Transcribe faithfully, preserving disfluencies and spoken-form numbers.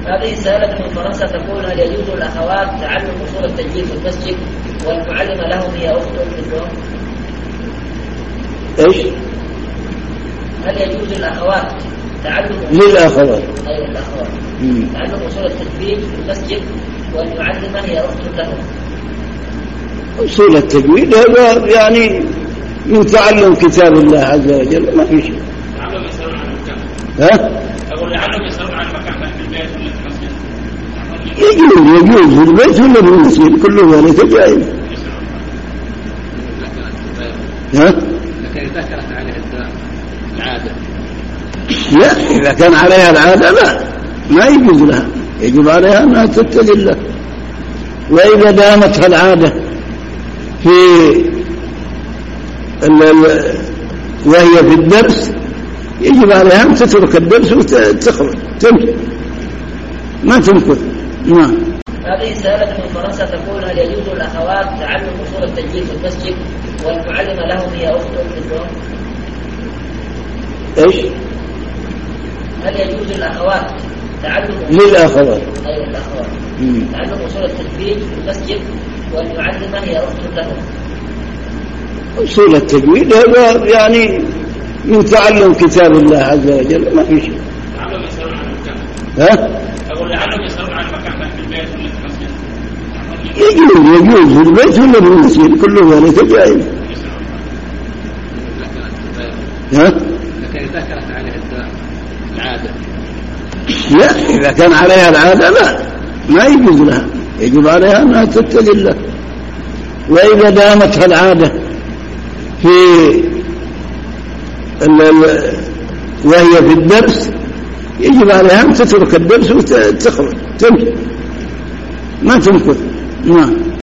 هذه سائلة من فرنسا تقول: هل يجوز الأخوات تعلم أصول التجويد في المسجد والمعلمة لهم هي أخت مثلهم؟ إيش؟ هل يجوز الأخوات تعلم للأخوات أيوة الأخوات تعلم أصول التجويد في المسجد والمعلمة هي أخت لهم؟ أصول التجويد هذا يعني من تعلم كتاب الله عز وجل، ما في شيء. لعلهم يسألون عن المكان. ها؟ أقول لعلهم يسألون عن المكان في البيت ولا في المسجد. يجوز يجوز في البيت ولا في المسجد، كل ذلك جائز. ها؟ لكن إذا كانت عليها العادة. لا، إذا كان عليها العادة لا، ما يجوز لها، يجب عليها أنها تتقي الله. وإذا دامتها العادة في ال ال وهي في الدرس يجب عليها أن تترك الدرس وتخرج تمشي، ما تمكث. نعم. هذه سائلة من فرنسا تقول: هل يجوز الأخوات تعلم أصول التجويد في المسجد والمعلمة لهم هي أخت مثلهم؟ إيش؟ هل يجوز الأخوات تعلم للأخوات أيوة الأخوات تعلم أصول التجويد في المسجد والمعلمة هي أخت لهم؟ أصول التجويد هذا يعني من تعلم كتاب الله عز وجل، ما في شيء. لعلهم يسألون عن المكان. ها؟ أقول لعلهم يسألون عن المكان في البيت ولا في المسجد. يجوز يجوز في البيت ولا في المسجد، كل ذلك جائز. ها؟ لكن إذا كانت عليها العادة. لا، إذا كان عليها العادة لا، ما يجوز لها، يجب عليها أنها تتقي الله. وإذا دامتها العادة في ال ال وهي في الدرس يجب عليها أن تترك الدرس وتخرج تمشي، ما تمكث. نعم.